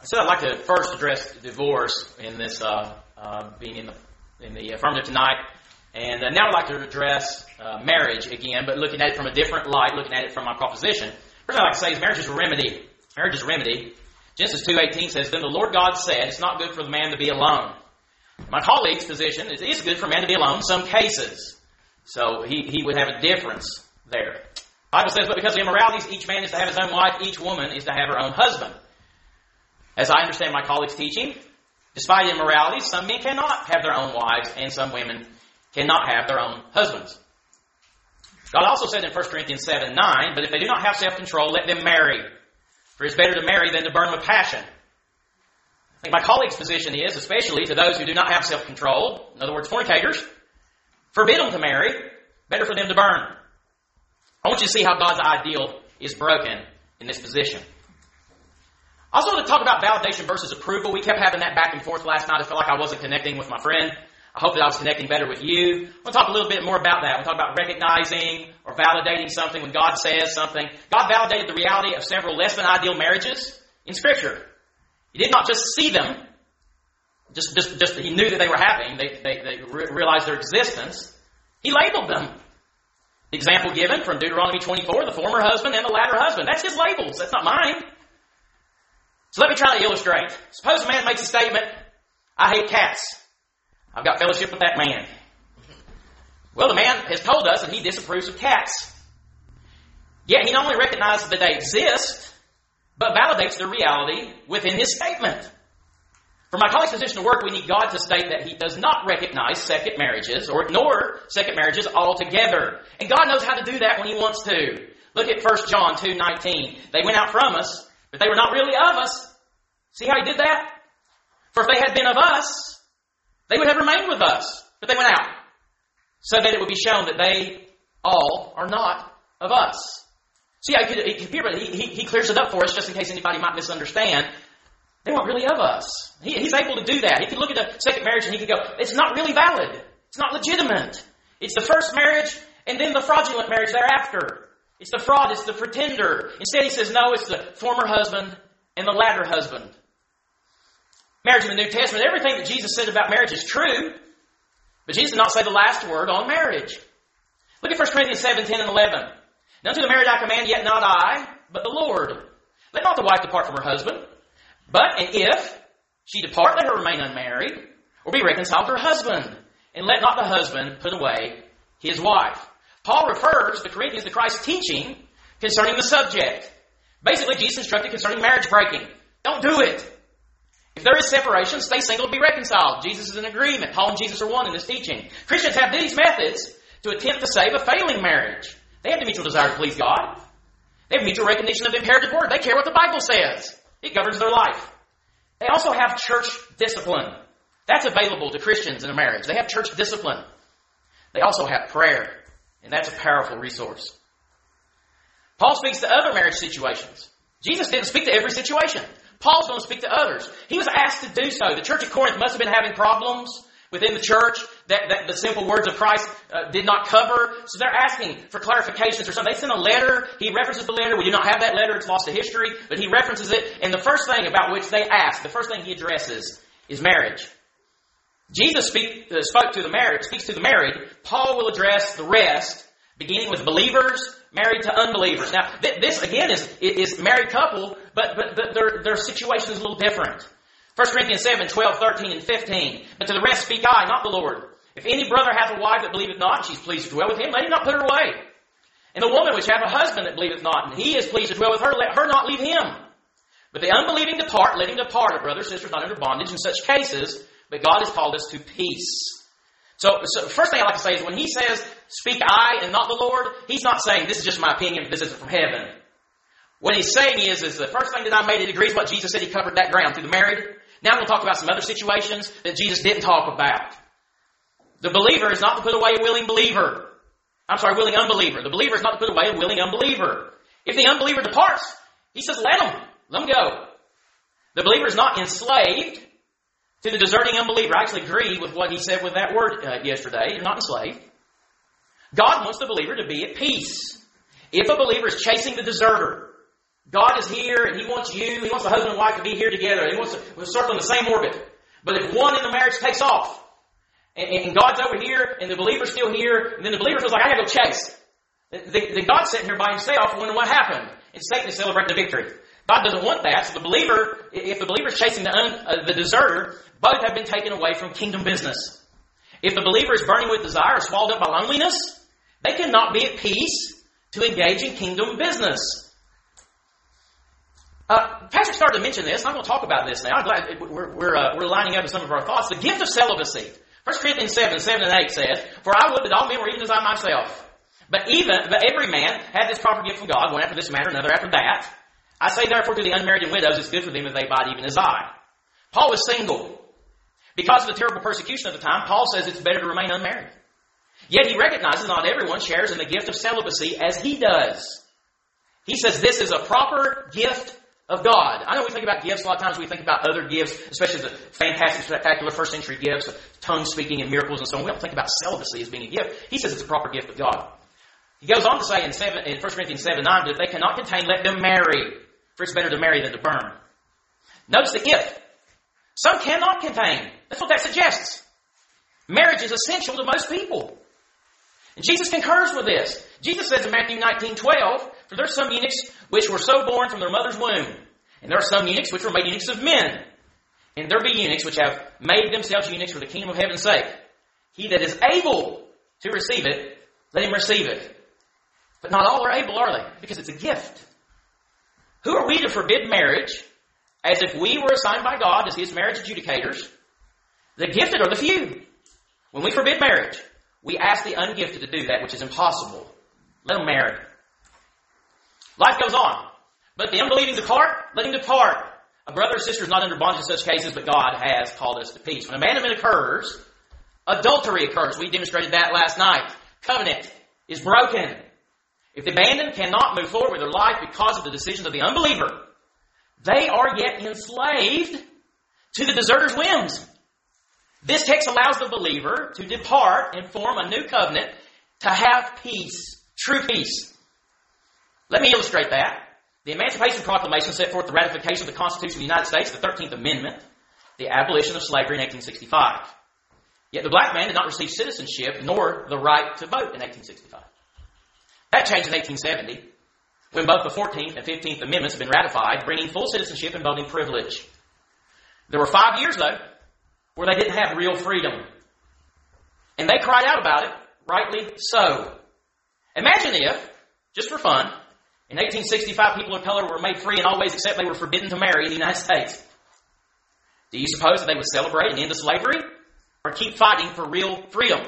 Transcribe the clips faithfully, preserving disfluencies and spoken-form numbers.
So I'd like to first address divorce in this uh, uh, being in the, in the affirmative tonight. And uh, now I'd like to address uh, marriage again, but looking at it from a different light, looking at it from my proposition. First thing I'd like to say is marriage is a remedy. Marriage is a remedy. Genesis two eighteen says, "Then the Lord God said, it's not good for the man to be alone." My colleague's position is it is good for a man to be alone in some cases. So he, he would have a difference there. The Bible says, "But because of immoralities, each man is to have his own wife, each woman is to have her own husband." As I understand my colleague's teaching, despite immoralities, some men cannot have their own wives and some women cannot have their own husbands. God also said in First Corinthians seven nine, "But if they do not have self-control, let them marry. For it is better to marry than to burn with passion." I think my colleague's position is, especially to those who do not have self-control, in other words, fornicators, forbid them to marry, better for them to burn. I want you to see how God's ideal is broken in this position. I also want to talk about validation versus approval. We kept having that back and forth last night. I felt like I wasn't connecting with my friend. I hope that I was connecting better with you. I want to talk a little bit more about that. We'll talk about recognizing or validating something when God says something. God validated the reality of several less than ideal marriages in Scripture. He did not just see them. Just, just, just He knew that they were happening. They, they, they re- realized their existence. He labeled them. The example given from Deuteronomy twenty-four, the former husband and the latter husband. That's his labels. That's not mine. So let me try to illustrate. Suppose a man makes a statement, "I hate cats. I've got fellowship with that man." Well, the man has told us that he disapproves of cats. Yet he not only recognizes that they exist, but validates their reality within his statement. For my colleague's position to work, we need God to state that He does not recognize second marriages or ignore second marriages altogether. And God knows how to do that when He wants to. Look at First John two nineteen. "They went out from us, but they were not really of us." See how He did that? "For if they had been of us, they would have remained with us. But they went out, so that it would be shown that they all are not of us." See how He could, he, could, he, he, he clears it up for us just in case anybody might misunderstand. They weren't really of us. He, he's able to do that. He could look at the second marriage and he could go, "It's not really valid. It's not legitimate. It's the first marriage and then the fraudulent marriage thereafter. It's the fraud. It's the pretender." Instead, he says, no, it's the former husband and the latter husband. Marriage in the New Testament, everything that Jesus said about marriage is true, but Jesus did not say the last word on marriage. Look at First Corinthians seven, ten, and eleven. "None to the married I command, yet not I, but the Lord. Let not the wife depart from her husband. But, and if she depart, let her remain unmarried, or be reconciled to her husband. And let not the husband put away his wife." Paul refers the Corinthians to Christ's teaching concerning the subject. Basically, Jesus instructed concerning marriage breaking. Don't do it. If there is separation, stay single and be reconciled. Jesus is in agreement. Paul and Jesus are one in this teaching. Christians have these methods to attempt to save a failing marriage. They have the mutual desire to please God. They have mutual recognition of the imperative word. They care what the Bible says. It governs their life. They also have church discipline. That's available to Christians in a marriage. They have church discipline. They also have prayer. And that's a powerful resource. Paul speaks to other marriage situations. Jesus didn't speak to every situation. Paul's going to speak to others. He was asked to do so. The church at Corinth must have been having problems within the church that, that the simple words of Christ uh, did not cover. So they're asking for clarifications or something. They sent a letter. He references the letter. We do not have that letter. It's lost to history. But he references it. And the first thing about which they ask, the first thing he addresses is marriage. Jesus speak, uh, spoke to the married, speaks to the married. Paul will address the rest, beginning with believers married to unbelievers. Now, th- this again is is married couple, but but, but their their situation is a little different. First Corinthians seven, twelve, thirteen, and fifteen. "But to the rest speak I, not the Lord. If any brother hath a wife that believeth not, and she is pleased to dwell with him, let him not put her away. And the woman which hath a husband that believeth not, and he is pleased to dwell with her, let her not leave him. But the unbelieving depart, let him depart, our brothers, sisters, not under bondage in such cases. But God has called us to peace." So, so first thing I'd like to say is when he says, "Speak I and not the Lord," he's not saying this is just my opinion, this isn't from heaven. What he's saying is, is the first thing that I made, it agrees what Jesus said. He covered that ground through the married. Now I'm going to talk about some other situations that Jesus didn't talk about. The believer is not to put away a willing believer. I'm sorry, willing unbeliever. The believer is not to put away a willing unbeliever. If the unbeliever departs, he says, let him. Let him go. The believer is not enslaved to the deserting unbeliever. I actually agree with what he said with that word uh, yesterday. You're not enslaved. God wants the believer to be at peace. If a believer is chasing the deserter, God is here and He wants you, He wants the husband and wife to be here together. He wants to we'll circle in the same orbit. But if one in the marriage takes off, and, and God's over here, and the believer's still here, and then the believer feels like, I gotta go chase. Then God's sitting here by Himself, wondering what happened. And Satan is celebrating the victory. God doesn't want that. So the believer, if the believer is chasing the, un, uh, the deserter, both have been taken away from kingdom business. If the believer is burning with desire or swallowed up by loneliness, they cannot be at peace to engage in kingdom business. Uh, Pastor started to mention this, and I'm going to talk about this now. I'm glad we're, we're, uh, we're lining up with some of our thoughts. The gift of celibacy. First Corinthians seven, seven and eight says, For I would that all men were even as I myself. But even, but every man had this proper gift from God, one after this manner, another after that. I say therefore to the unmarried and widows, it's good for them that they abide even as I. Paul was single. Because of the terrible persecution of the time, Paul says it's better to remain unmarried. Yet he recognizes not everyone shares in the gift of celibacy as he does. He says this is a proper gift of God. I know we think about gifts, a lot of times we think about other gifts, especially the fantastic, spectacular first century gifts, tongue speaking and miracles and so on. We don't think about celibacy as being a gift. He says it's a proper gift of God. He goes on to say in, seven, in First Corinthians seven nine, that if they cannot contain, let them marry. For it's better to marry than to burn. Notice the if. Some cannot contain. That's what that suggests. Marriage is essential to most people. And Jesus concurs with this. Jesus says in Matthew nineteen twelve, For there are some eunuchs which were so born from their mother's womb. And there are some eunuchs which were made eunuchs of men. And there be eunuchs which have made themselves eunuchs for the kingdom of heaven's sake. He that is able to receive it, let him receive it. But not all are able, are they? Because it's a gift. Who are we to forbid marriage as if we were assigned by God as His marriage adjudicators? The gifted are the few. When we forbid marriage, we ask the ungifted to do that which is impossible. Let them marry. Life goes on. But the unbelieving depart, let him depart. A brother or sister is not under bondage in such cases, but God has called us to peace. When abandonment occurs, adultery occurs. We demonstrated that last night. Covenant is broken. If the abandoned cannot move forward with their life because of the decisions of the unbeliever, they are yet enslaved to the deserter's whims. This text allows the believer to depart and form a new covenant to have peace, true peace. Let me illustrate that. The Emancipation Proclamation set forth the ratification of the Constitution of the United States, the thirteenth Amendment, the abolition of slavery in eighteen sixty-five. Yet the black man did not receive citizenship nor the right to vote in eighteen sixty-five. That changed in eighteen seventy, when both the fourteenth and fifteenth Amendments had been ratified, bringing full citizenship and voting privilege. There were five years, though, where they didn't have real freedom. And they cried out about it, rightly so. Imagine if, just for fun, in eighteen sixty-five people of color were made free in all ways except they were forbidden to marry in the United States. Do you suppose that they would celebrate an end to slavery or keep fighting for real freedom?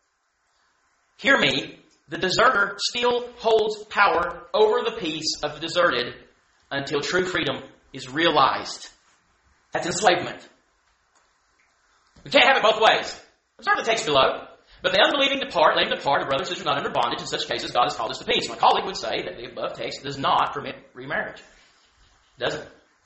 Hear me. The deserter still holds power over the peace of the deserted until true freedom is realized. That's enslavement. We can't have it both ways. Observe the text below. But the unbelieving depart, let him depart, a brother or sister not under bondage. In such cases, God has called us to peace. My colleague would say that the above text does not permit remarriage. It doesn't.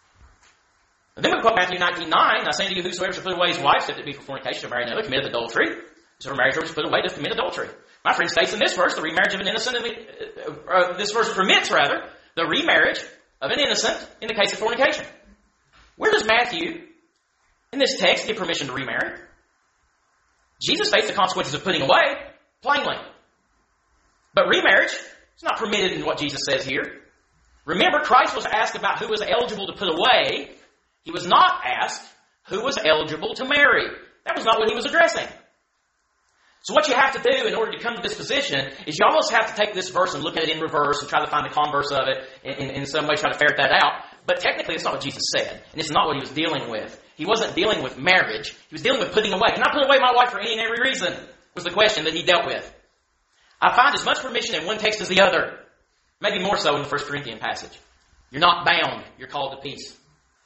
And then we quote Matthew nineteen nine, I say to you, whosoever shall put away his wife, except it be for fornication, shall marry another, committeth adultery. Whosoever marries her shall put away, doth commit adultery. My friend states in this verse, the remarriage of an innocent, uh, uh, this verse permits, rather, the remarriage of an innocent in the case of fornication. Where does Matthew, in this text, give permission to remarry? Jesus states the consequences of putting away, plainly. But remarriage is not permitted in what Jesus says here. Remember, Christ was asked about who was eligible to put away. He was not asked who was eligible to marry. That was not what he was addressing. So what you have to do in order to come to this position is you almost have to take this verse and look at it in reverse and try to find the converse of it and in, in some way try to ferret that out. But technically, it's not what Jesus said. And it's not what he was dealing with. He wasn't dealing with marriage. He was dealing with putting away. Can I put away my wife for any and every reason? Was the question that he dealt with. I find as much permission in one text as the other. Maybe more so in the First Corinthians passage. You're not bound. You're called to peace.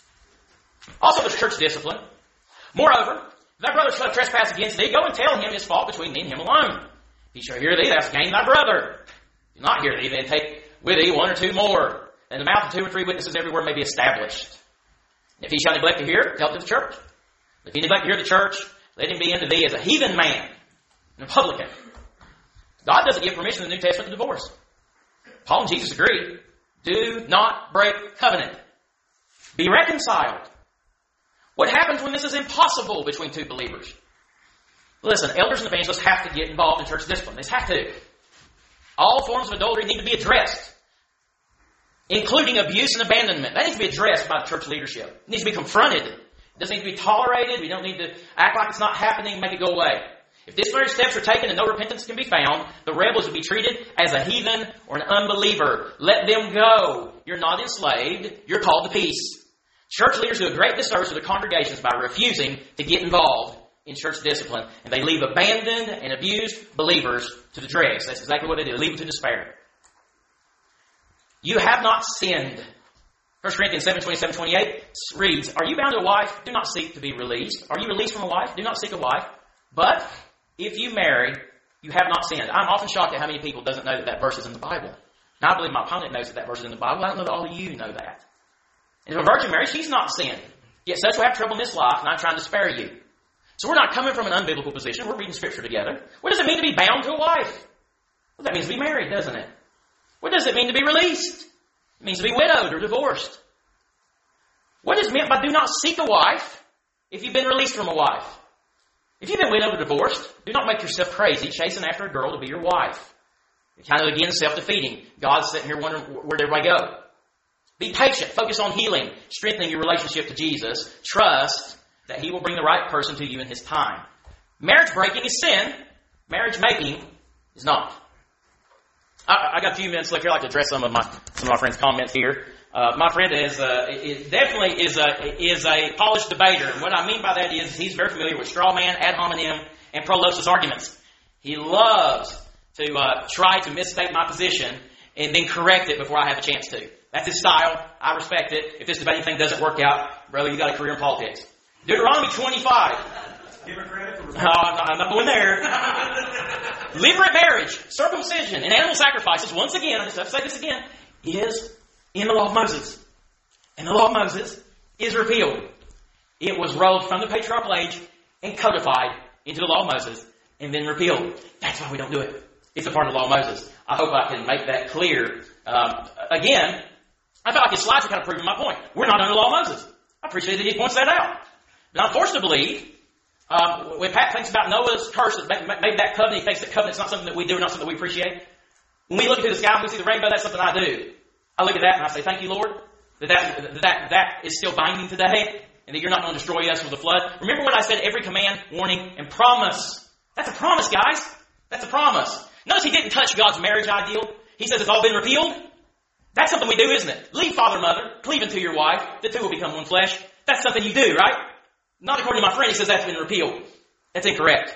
Also, there's church discipline. Moreover, if thy brother shall trespass against thee, go and tell him his fault between thee and him alone. If he shall hear thee, thou hast gained thy brother. If he not hear thee, then take with thee one or two more, and the mouth of two or three witnesses everywhere may be established. And if he shall neglect to hear, tell it to the church. If he neglect to hear the church, let him be unto thee as a heathen man, and a publican. God doesn't give permission in the New Testament to divorce. Paul and Jesus agreed. Do not break covenant. Be reconciled. What happens when this is impossible between two believers? Listen, elders and evangelists have to get involved in church discipline. They have to. All forms of adultery need to be addressed, including abuse and abandonment. That needs to be addressed by the church leadership. It needs to be confronted. It doesn't need to be tolerated. We don't need to act like it's not happening and make it go away. If disciplinary steps are taken and no repentance can be found, the rebels will be treated as a heathen or an unbeliever. Let them go. You're not enslaved. You're called to peace. Church leaders do a great disservice to their congregations by refusing to get involved in church discipline. And they leave abandoned and abused believers to the dregs. That's exactly what they do. They leave them to despair. You have not sinned. First Corinthians seven, twenty-seven, twenty-eight reads, Are you bound to a wife? Do not seek to be released. Are you released from a wife? Do not seek a wife. But if you marry, you have not sinned. I'm often shocked at how many people doesn't know that that verse is in the Bible. Now, I believe my opponent knows that that verse is in the Bible. I don't know that all of you know that. And if a virgin marries, she's not sinned. Yet such will have trouble in this life, and I'm trying to spare you. So we're not coming from an unbiblical position. We're reading Scripture together. What does it mean to be bound to a wife? Well, that means to be married, doesn't it? What does it mean to be released? It means to be widowed or divorced. What is meant by do not seek a wife if you've been released from a wife? If you've been widowed or divorced, do not make yourself crazy chasing after a girl to be your wife. It's kind of, again, self-defeating. God's sitting here wondering where'd everybody go. Be patient. Focus on healing, strengthening your relationship to Jesus. Trust that He will bring the right person to you in His time. Marriage breaking is sin. Marriage making is not. I, I got a few minutes left here. I'd like to address some of my some of my friends' comments here. Uh, my friend is, uh, is definitely is a is a polished debater. And what I mean by that is he's very familiar with straw man, ad hominem, and prolosis arguments. He loves to uh, try to misstate my position and then correct it before I have a chance to. That's his style. I respect it. If this debating thing doesn't work out, brother, you got a career in politics. Deuteronomy twenty-five. Give her credit for oh, I'm not going there. Levirate marriage, circumcision, and animal sacrifices, once again, I just have to say this again, is in the law of Moses. And the law of Moses is repealed. It was rolled from the patriarchal age and codified into the law of Moses and then repealed. That's why we don't do it. It's a part of the law of Moses. I hope I can make that clear. Um, again, I feel like his slides are kind of proving my point. We're not under the law of Moses. I appreciate that he points that out. But I'm forced to believe, um, when Pat thinks about Noah's curse that made that covenant, he thinks that covenant's not something that we do, not something that we appreciate. When we look into the sky and we see the rainbow, that's something I do. I look at that and I say, thank you, Lord, that that, that that is still binding today and that you're not going to destroy us with a flood. Remember what I said, every command, warning, and promise. That's a promise, guys. That's a promise. Notice he didn't touch God's marriage ideal. He says it's all been repealed. That's something we do, isn't it? Leave father and mother, cleave unto your wife, the two will become one flesh. That's something you do, right? Not according to my friend, he says that's been repealed. That's incorrect.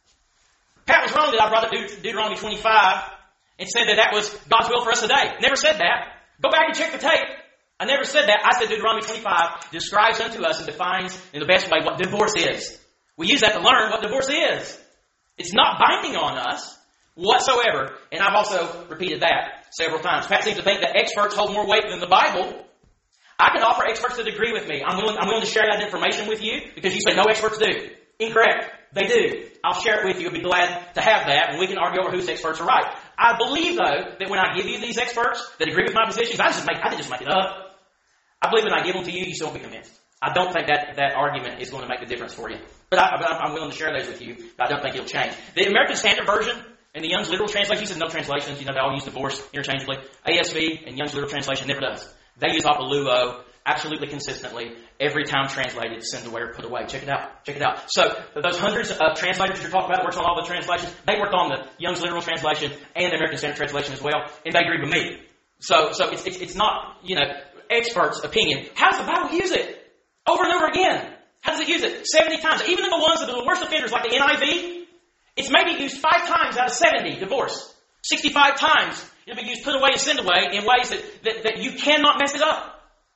Pat was wrong that I brought up Deut- Deuteronomy twenty-five and said that that was God's will for us today. Never said that. Go back and check the tape. I never said that. I said Deuteronomy twenty-five describes unto us and defines in the best way what divorce is. We use that to learn what divorce is. It's not binding on us whatsoever. And I've also repeated that several times. Pat seems to think that experts hold more weight than the Bible. I can offer experts that agree with me. I'm willing, I'm willing to share that information with you because you say no experts do. Incorrect. They do. I'll share it with you. I'll be glad to have that, and we can argue over whose experts are right. I believe, though, that when I give you these experts that agree with my positions, I just make, I didn't just make it up. I believe when I give them to you, you still won't be convinced. I don't think that that argument is going to make a difference for you. But, I, but I'm willing to share those with you. But I don't think it'll change. The American Standard Version and the Young's Literal Translation, he says no translations. You know, they all use divorce interchangeably. A S V and Young's Literal Translation never does. They use apoluo absolutely consistently every time translated, send away or put away. Check it out. Check it out. So those hundreds of translators you're talking about that works on all the translations, they worked on the Young's Literal Translation and the American Standard Translation as well, and they agree with me. So so it's it's, it's not, you know, experts' opinion. How does the Bible use it? Over and over again. How does it use it? seventy times. Even in the ones that are the worst offenders, like the N I V, it's maybe used five times out of seventy, divorce. sixty-five times it'll be used put away and send away in ways that, that, that you cannot mess it up.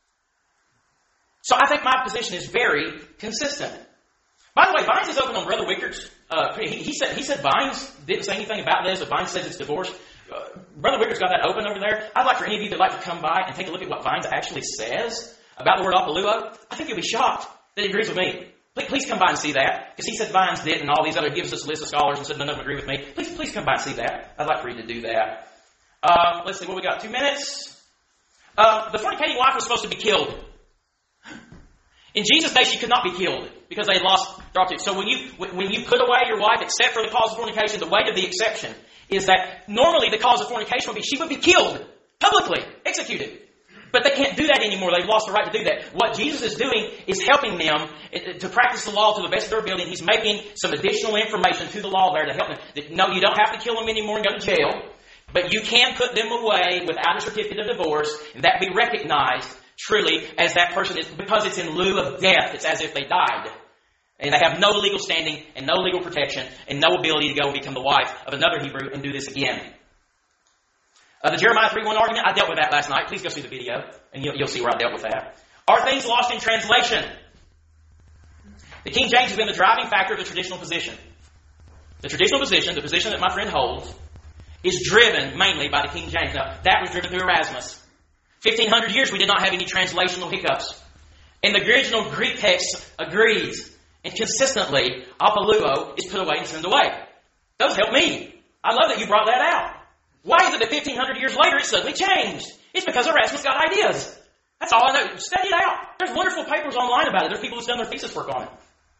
So I think my position is very consistent. By the way, Vines is open on Brother Wickert's. Uh, he, he said he said Vines didn't say anything about this, but Vines says it's divorce. Uh, Brother Wickert's got that open over there. I'd like for any of you that'd like to come by and take a look at what Vines actually says about the word apoluo. I think you'll be shocked that he agrees with me. Please, please come by and see that. Because he said Vines did, and all these other gives us a list of scholars and said none of them agree with me. Please, please come by and see that. I'd like for you to do that. Um, let's see, what we got? Two minutes? Uh, the fornicating wife was supposed to be killed. In Jesus' day, she could not be killed because they had lost their opportunity. So when you when you put away your wife, except for the cause of fornication, the weight of the exception is that normally the cause of fornication would be she would be killed publicly, executed. But they can't do that anymore. They've lost the right to do that. What Jesus is doing is helping them to practice the law to the best of their ability. He's making some additional information to the law there to help them. That, no, you don't have to kill them anymore and go to jail. But you can put them away without a certificate of divorce, and that be recognized truly as that person is, because it's in lieu of death. It's as if they died. And they have no legal standing and no legal protection and no ability to go and become the wife of another Hebrew and do this again. Uh, the Jeremiah three one argument, I dealt with that last night. Please go see the video, and you'll, you'll see where I dealt with that. Are things lost in translation? The King James has been the driving factor of the traditional position. The traditional position, the position that my friend holds, is driven mainly by the King James. Now, that was driven through Erasmus. fifteen hundred years, we did not have any translational hiccups. And the original Greek text agrees. And consistently, apoluo is put away and sent away. Those help me. I love that you brought that out. Why is it that fifteen hundred years later it suddenly changed? It's because Erasmus got ideas. That's all I know. Study it out. There's wonderful papers online about it. There's people who've done their thesis work on it.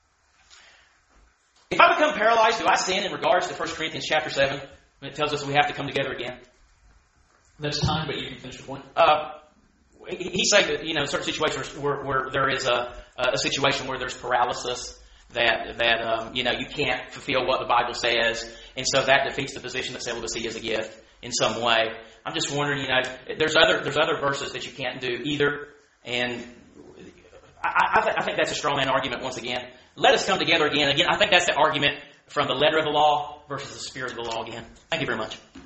If I become paralyzed, do I sin in regards to First Corinthians chapter seven when it tells us we have to come together again? There's time, but you can finish the point. Uh, he's saying that, you know, certain situations where, where there is a, a situation where there's paralysis, that, that um, you know, you can't fulfill what the Bible says, and so that defeats the position that celibacy is a gift in some way. I'm just wondering, you know, there's other there's other verses that you can't do either, and I, I, th- I think that's a straw man argument once again. Let us come together again. Again, I think that's the argument from the letter of the law versus the spirit of the law again. Thank you very much.